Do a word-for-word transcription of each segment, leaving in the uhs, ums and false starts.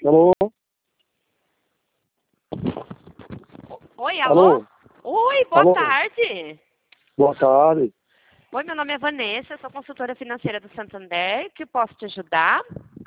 Alô? Oi, alô? Alô? Oi, boa Alô? tarde. Boa tarde. Oi, meu nome é Vanessa, eu sou consultora financeira do Santander, que posso te ajudar?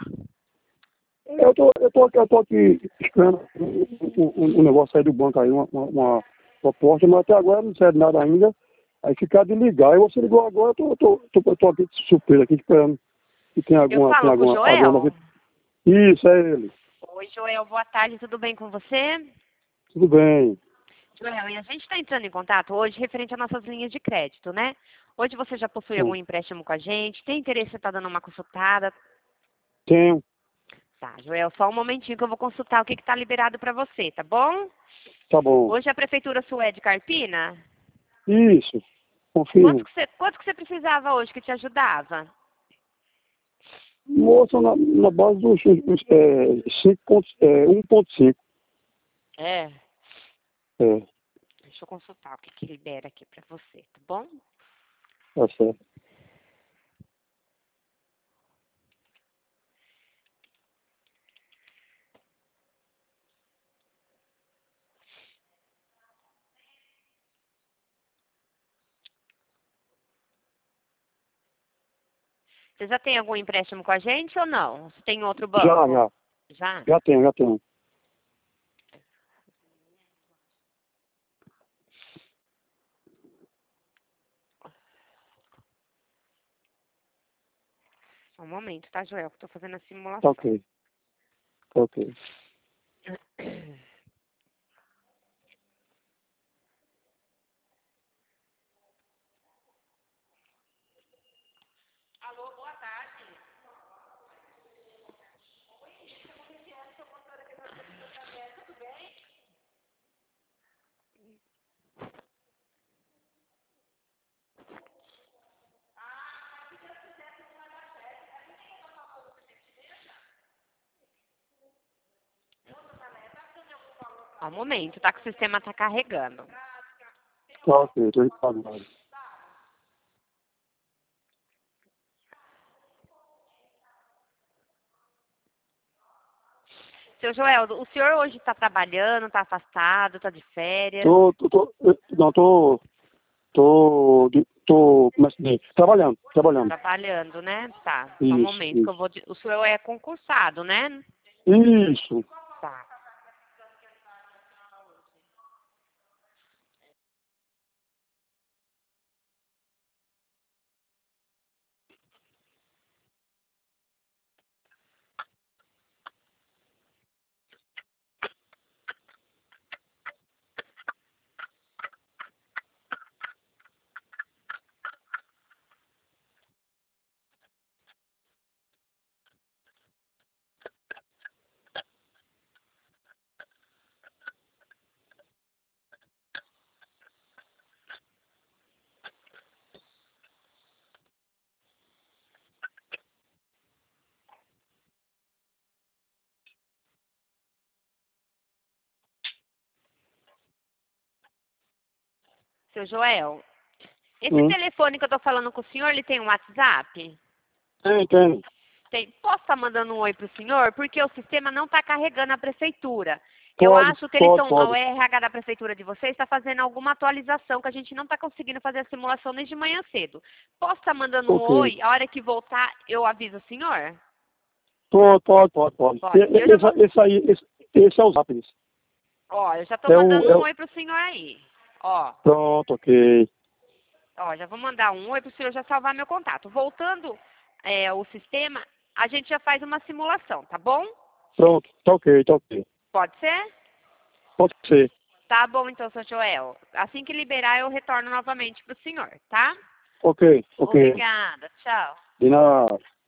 Eu tô, eu tô, eu tô aqui esperando um, um, um negócio aí do banco aí, uma, uma, uma proposta, mas até agora não serve nada ainda. Aí ficar de ligar. E você ligou agora, eu tô, eu tô, tô, eu tô aqui de surpresa, aqui esperando que tem Eu alguma, tem falo com o alguma, alguma Joel? novidade. Isso, é ele. Oi, Joel, boa tarde, tudo bem com você? Tudo bem. Joel, e a gente está entrando em contato hoje referente às nossas linhas de crédito, né? Hoje você já possui algum Sim. empréstimo com a gente? Tem interesse em estar dando uma consultada? Tenho. Tá, Joel, só um momentinho que eu vou consultar o que está liberado para você, tá bom? Tá bom. Hoje a prefeitura sua é de Carpina? Isso. Quanto Confirmo. que você, quanto que você precisava hoje que te ajudava? Moça, na, na base dos é, cinco ponto, é, um ponto cinco. É. É, Deixa eu consultar o que, que libera aqui pra você, tá bom? tá certo. Você já tem algum empréstimo com a gente ou não? Você tem outro Já, banco? já. Já? Já tenho, já tenho. Só um momento, tá, Joel? Que eu tô fazendo a Tá simulação. ok. Tá ok. Alô, boa tarde. Ó, um momento, tá? Que o sistema tá carregando. Tá ok, tô enquadrado. Seu Joel, o senhor hoje tá trabalhando, tá afastado, tá de férias? Tô, tô, tô, eu- não, tô, tô, de- tô, como é que se diz? Trabalhando, trabalhando. Trabalhando, né? Tá, só um Isso, momento que eu isso. vou... de- O senhor é concursado, né? Isso. Tá. Seu Joel, esse Hum. telefone que eu tô falando com o senhor, ele tem um WhatsApp? Tem, tem. Tem. Posso estar mandando um oi pro senhor? Porque o sistema não está carregando a prefeitura. Eu Pode, acho que eles pode, estão, o pode. R H da prefeitura de vocês está fazendo alguma atualização que a gente não está conseguindo fazer a simulação desde manhã cedo. Posso estar mandando um Ok. oi? A hora que voltar, eu aviso o senhor? Pode, pode, pode, pode. E- Pode. Eu e- já vou. Esse, esse aí, esse, esse é o zap. Esse. Ó, eu já estou É o, mandando é um o, oi pro senhor aí. Ó, pronto, ok. ó, já vou mandar um oi pro senhor já salvar meu contato. Voltando é, o sistema, a gente já faz uma simulação, tá bom? Pronto, tá ok, tá ok. Pode ser? Pode ser. Tá bom, então, seu Joel. Assim que liberar, eu retorno novamente pro senhor, tá? Ok, ok. Obrigada. Tchau. De nada.